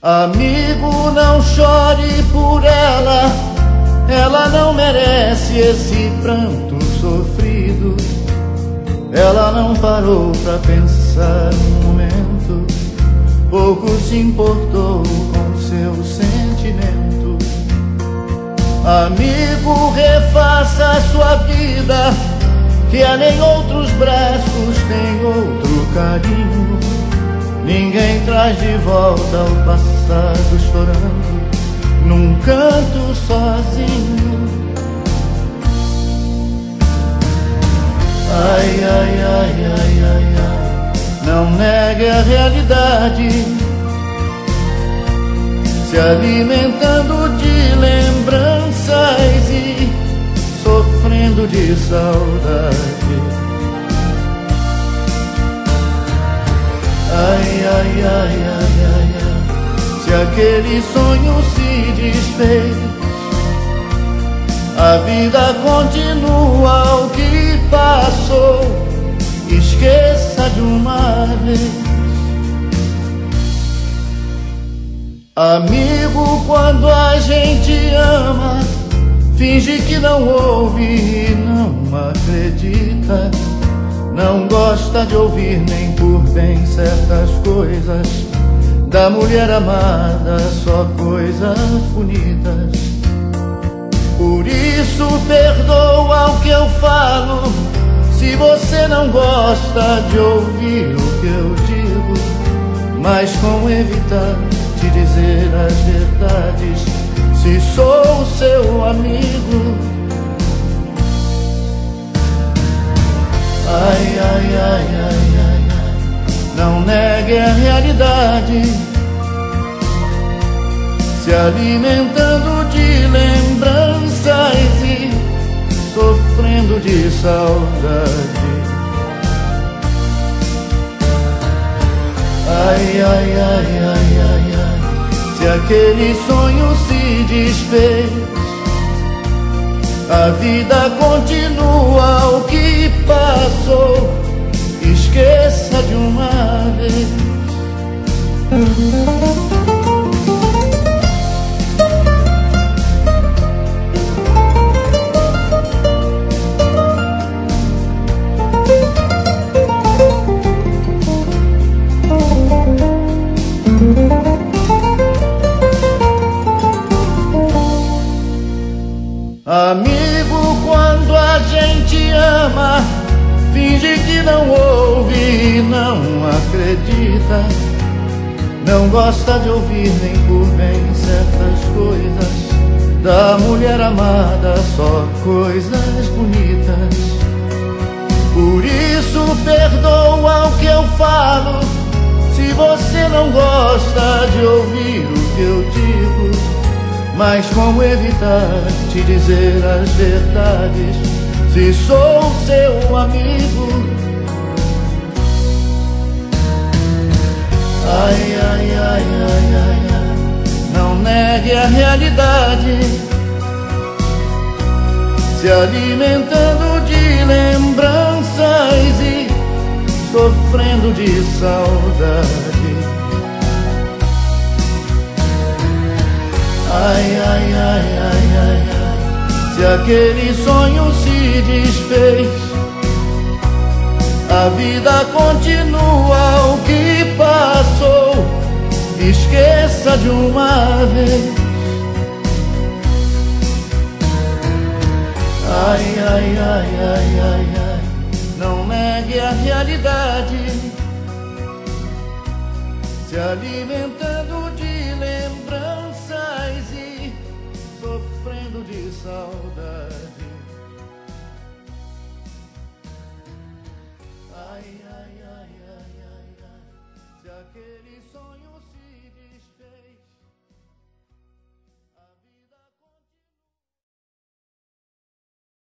Amigo, não chore por ela, ela não merece esse pranto sofrido. Ela não parou pra pensar um momento, pouco se importou com seu sentimento. Amigo, refaça sua vida, que ela em outros braços tem outro carinho. Ninguém traz de volta o passado chorando num canto sozinho. Ai, ai, ai, ai, ai, ai, não negue a realidade, se alimentando de lembranças e sofrendo de saudade. Ai, ai, ai, ai, ai, ai, se aquele sonho se desfez, a vida continua, o que passou esqueça de uma vez. Amigo, quando a gente ama, finge que não ouve e não acredita. Não gosta de ouvir nem por bem certas coisas da mulher amada, só coisas bonitas. Por isso perdoa o que eu falo, se você não gosta de ouvir o que eu digo, mas como evitar de dizer as verdades, se sou seu amigo. Ai, ai, ai, ai, ai, ai, não negue a realidade, se alimentando de lembranças e sofrendo de saudade. Ai, ai, ai, ai, ai, ai, se aquele sonho se desfez, a vida continua, o que passou esqueça de uma vez. Amigo, quando a gente ama, finge que não ouve e não acredita. Não gosta de ouvir nem por bem certas coisas da mulher amada, só coisas bonitas. Por isso perdoa o que eu falo, se você não gosta de ouvir o que eu digo, mas como evitar de dizer as verdades, se sou seu amigo. Ai, ai, ai, ai, ai, ai, não negue a realidade, se alimentando de lembranças e sofrendo de saudade. Ai, ai, ai, ai, ai, ai, se aquele sonho se desfez, a vida continua, o que passou esqueça de uma vez. Ai, ai, ai, ai, ai, ai, não negue a realidade, se alimentando de lembranças e sofrendo de saudade.